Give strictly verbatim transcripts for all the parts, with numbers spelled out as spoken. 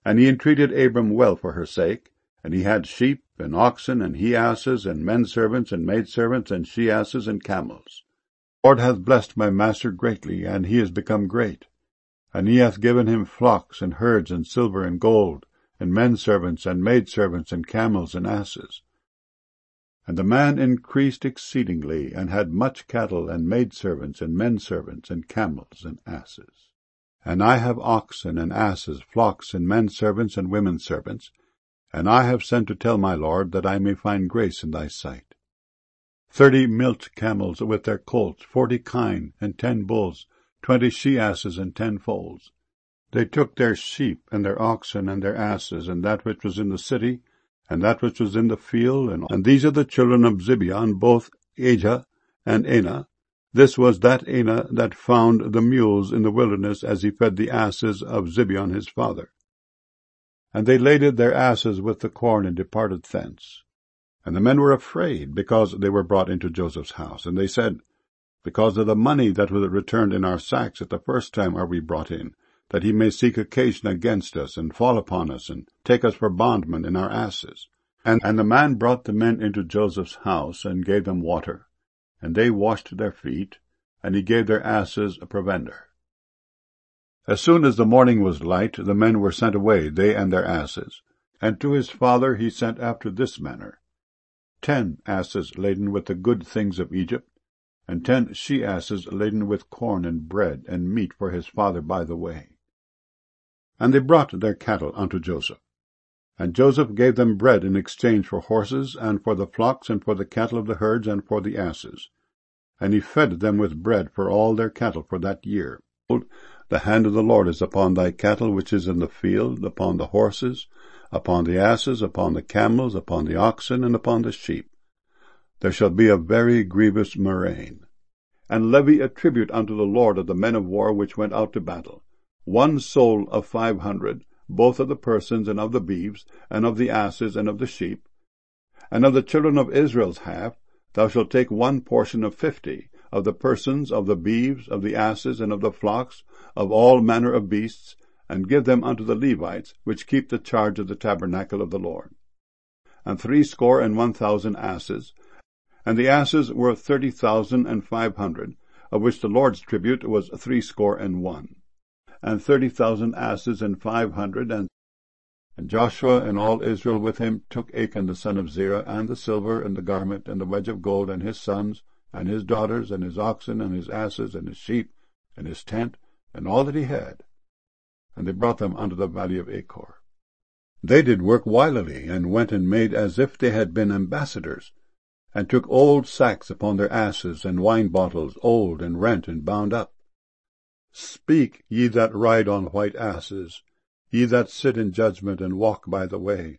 And he entreated Abram well for her sake, and he had sheep, and oxen, and he-asses, and men-servants, and maidservants, and she-asses, and camels. The Lord hath blessed my master greatly, and he is become great. And he hath given him flocks, and herds, and silver, and gold, and men-servants, and maidservants, and camels, and asses. And the man increased exceedingly, and had much cattle, and maidservants, and men-servants, and camels, and asses. And I have oxen, and asses, flocks, and men-servants, and women-servants, and I have sent to tell my lord, that I may find grace in thy sight. Thirty milch camels with their colts, forty kine, and ten bulls, twenty she-asses, and ten foals. They took their sheep, and their oxen, and their asses, and that which was in the city, and that which was in the field, and, and these are the children of Zibeon, both Ajah and Anah. This was that Anah that found the mules in the wilderness, as he fed the asses of Zibeon his father. And they laded their asses with the corn, and departed thence. And the men were afraid, because they were brought into Joseph's house. And they said, Because of the money that was returned in our sacks at the first time are we brought in, that he may seek occasion against us, and fall upon us, and take us for bondmen in our asses. And, and the man brought the men into Joseph's house, and gave them water. And they washed their feet, and he gave their asses a provender. As soon as the morning was light, the men were sent away, they and their asses. And to his father he sent after this manner: ten asses laden with the good things of Egypt, and ten she-asses laden with corn and bread and meat for his father by the way. And they brought their cattle unto Joseph. And Joseph gave them bread in exchange for horses, and for the flocks, and for the cattle of the herds, and for the asses. And he fed them with bread for all their cattle for that year. The hand of the Lord is upon thy cattle which is in the field, upon the horses, upon the asses, upon the camels, upon the oxen, and upon the sheep. There shall be a very grievous murrain. And levy a tribute unto the Lord of the men of war which went out to battle, one soul of five hundred, both of the persons, and of the beeves, and of the asses, and of the sheep. And of the children of Israel's half, thou shalt take one portion of fifty, of the persons, of the beeves, of the asses, and of the flocks, of all manner of beasts, and give them unto the Levites, which keep the charge of the tabernacle of the Lord. And threescore and one thousand asses, and the asses were thirty thousand and five hundred, of which the Lord's tribute was threescore and one. And thirty thousand asses and five hundred, and And Joshua and all Israel with him took Achan the son of Zerah, and the silver, and the garment, and the wedge of gold, and his sons, and his daughters, and his oxen, and his asses, and his sheep, and his tent, and all that he had. And they brought them unto the valley of Achor. They did work wilily, and went and made as if they had been ambassadors, and took old sacks upon their asses, and wine bottles, old, and rent, and bound up. Speak, ye that ride on white asses, ye that sit in judgment, and walk by the way.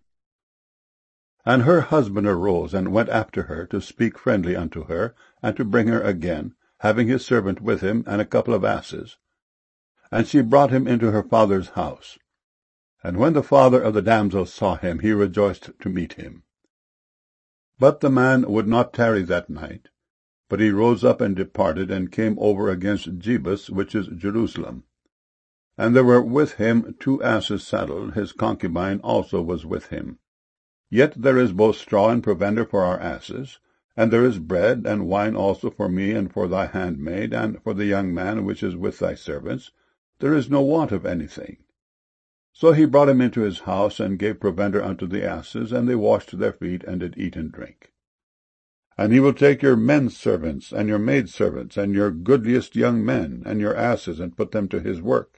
And her husband arose, and went after her, to speak friendly unto her, and to bring her again, having his servant with him, and a couple of asses. And she brought him into her father's house. And when the father of the damsel saw him, he rejoiced to meet him. But the man would not tarry that night, but he rose up and departed, and came over against Jebus, which is Jerusalem. And there were with him two asses saddled, his concubine also was with him. Yet there is both straw and provender for our asses, and there is bread and wine also for me and for thy handmaid, and for the young man which is with thy servants. There is no want of anything. So he brought him into his house, and gave provender unto the asses, and they washed their feet, and did eat and drink. And he will take your men servants, and your maidservants, and your goodliest young men, and your asses, and put them to his work.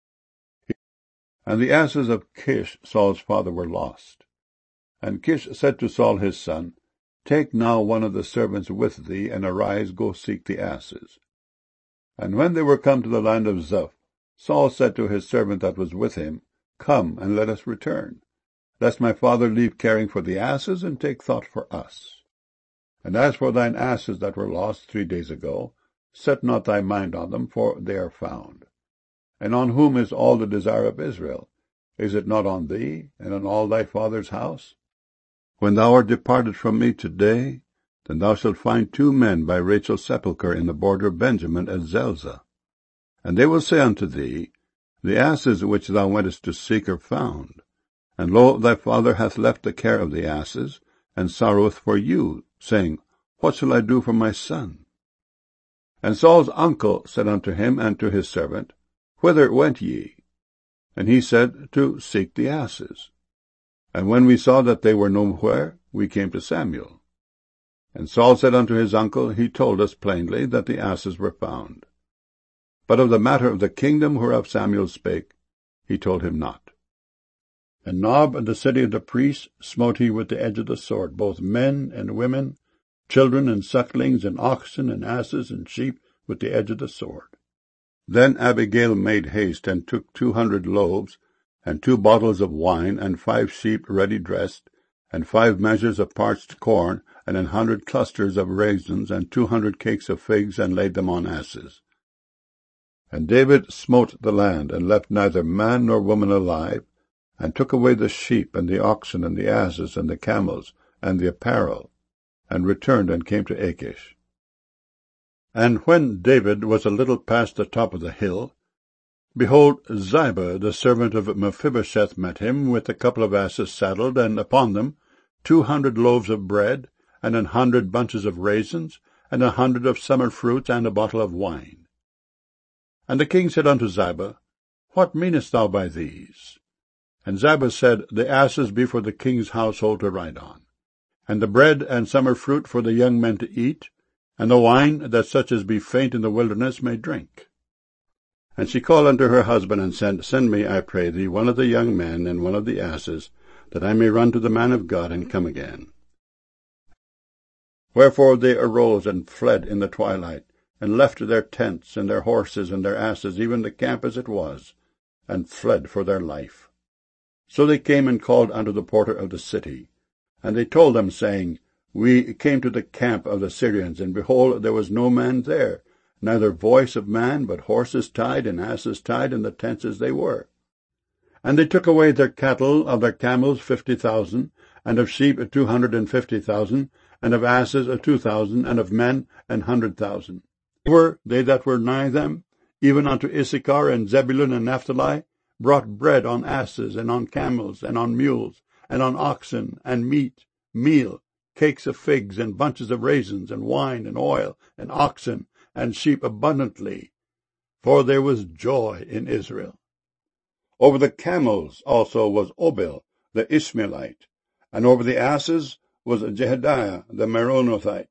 And the asses of Kish, Saul's father, were lost. And Kish said to Saul his son, Take now one of the servants with thee, and arise, go seek the asses. And when they were come to the land of Zuph, Saul said to his servant that was with him, Come, and let us return, lest my father leave caring for the asses, and take thought for us. And as for thine asses that were lost three days ago, set not thy mind on them, for they are found. And on whom is all the desire of Israel? Is it not on thee, and on all thy father's house? When thou art departed from me today, then thou shalt find two men by Rachel's sepulchre in the border of Benjamin at Zelzah. And they will say unto thee, The asses which thou wentest to seek are found, and lo, thy father hath left the care of the asses, and sorroweth for you, saying, What shall I do for my son? And Saul's uncle said unto him and to his servant, Whither went ye? And he said, To seek the asses. And when we saw that they were nowhere, we came to Samuel. And Saul said unto his uncle, He told us plainly that the asses were found. But of the matter of the kingdom whereof Samuel spake, he told him not. And Nob and the city of the priests smote he with the edge of the sword, both men and women, children and sucklings, and oxen and asses and sheep with the edge of the sword. Then Abigail made haste, and took two hundred loaves, and two bottles of wine, and five sheep ready dressed, and five measures of parched corn, and an hundred clusters of raisins, and two hundred cakes of figs, and laid them on asses. And David smote the land, and left neither man nor woman alive, and took away the sheep, and the oxen, and the asses, and the camels, and the apparel, and returned and came to Achish. And when David was a little past the top of the hill, behold, Ziba, the servant of Mephibosheth, met him, with a couple of asses saddled, and upon them two hundred loaves of bread, and an hundred bunches of raisins, and a hundred of summer fruits, and a bottle of wine. And the king said unto Ziba, What meanest thou by these? And Ziba said, The asses be for the king's household to ride on, and the bread and summer fruit for the young men to eat, and the wine, that such as be faint in the wilderness may drink. And she called unto her husband, and said, Send me, I pray thee, one of the young men, and one of the asses, that I may run to the man of God, and come again. Wherefore they arose and fled in the twilight, and left their tents, and their horses, and their asses, even the camp as it was, and fled for their life. So they came and called unto the porter of the city, and they told them, saying, We came to the camp of the Syrians, and behold, there was no man there, neither voice of man, but horses tied and asses tied in the tents as they were. And they took away their cattle, of their camels fifty thousand, and of sheep two hundred and fifty thousand, and of asses two thousand, and of men an hundred thousand. Were they that were nigh them, even unto Issachar and Zebulun and Naphtali, brought bread on asses, and on camels, and on mules, and on oxen, and meat, meal, cakes of figs, and bunches of raisins, and wine, and oil, and oxen, and sheep abundantly, for there was joy in Israel. Over the camels also was Obil the Ishmaelite, and over the asses was Jehediah the Meronothite.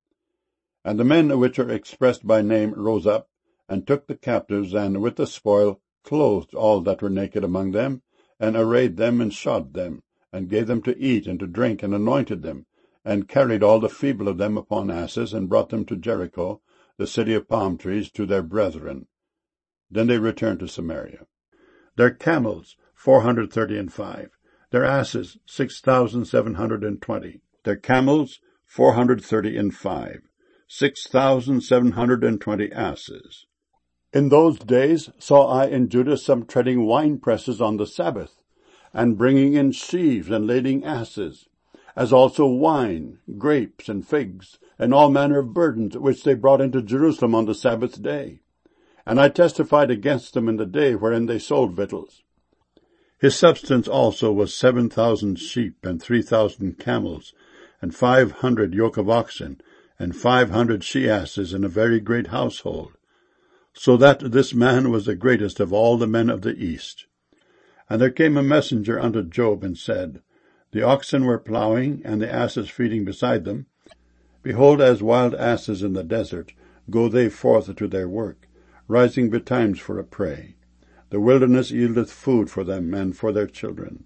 And the men which are expressed by name rose up, and took the captives, and with the spoil clothed all that were naked among them, and arrayed them, and shod them, and gave them to eat and to drink, and anointed them, and carried all the feeble of them upon asses, and brought them to Jericho, the city of palm trees, to their brethren. Then they returned to Samaria. Their camels four hundred thirty and five, their asses six thousand seven hundred and twenty, their camels four hundred thirty and five, six thousand seven hundred and twenty asses. In those days saw I in Judah some treading wine presses on the Sabbath, and bringing in sheaves and lading asses, as also wine, grapes, and figs, and all manner of burdens, which they brought into Jerusalem on the Sabbath day. And I testified against them in the day wherein they sold victuals. His substance also was seven thousand sheep, and three thousand camels, and five hundred yoke of oxen, and five hundred she-asses, and a very great household, so that this man was the greatest of all the men of the east. And there came a messenger unto Job, and said, The oxen were plowing, and the asses feeding beside them. Behold, as wild asses in the desert, go they forth to their work, rising betimes for a prey. The wilderness yieldeth food for them and for their children.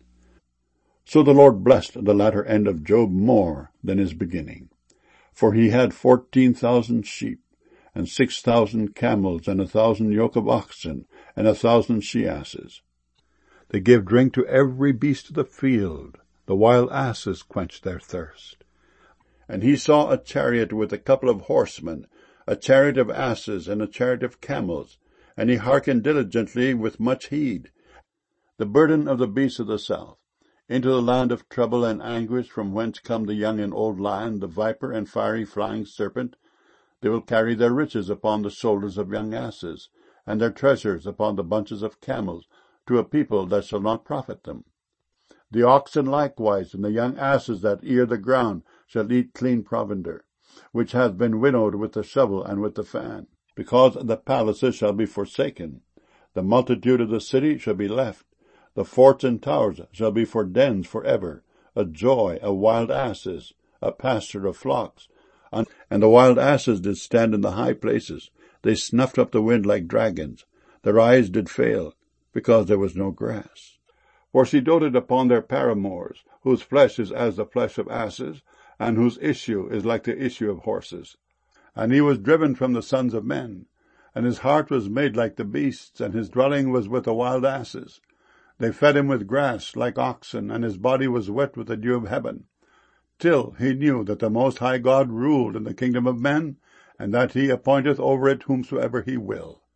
So the Lord blessed the latter end of Job more than his beginning. For he had fourteen thousand sheep, and six thousand camels, and a thousand yoke of oxen, and a thousand she-asses. They gave drink to every beast of the field. The wild asses quenched their thirst. And he saw a chariot with a couple of horsemen, a chariot of asses, and a chariot of camels, and he hearkened diligently with much heed. The burden of the beasts of the south, into the land of trouble and anguish, from whence come the young and old lion, the viper, and fiery flying serpent. They will carry their riches upon the shoulders of young asses, and their treasures upon the bunches of camels, to a people that shall not profit them. The oxen likewise, and the young asses that ear the ground, shall eat clean provender, which hath been winnowed with the shovel and with the fan. Because the palaces shall be forsaken, the multitude of the city shall be left, the forts and towers shall be for dens for ever, a joy of wild asses, a pasture of flocks. And, and the wild asses did stand in the high places, they snuffed up the wind like dragons, their eyes did fail, because there was no grass. For she doted upon their paramours, whose flesh is as the flesh of asses, and whose issue is like the issue of horses. And he was driven from the sons of men, and his heart was made like the beasts, and his dwelling was with the wild asses. They fed him with grass like oxen, and his body was wet with the dew of heaven, till he knew that the Most High God ruled in the kingdom of men, and that he appointeth over it whomsoever he will.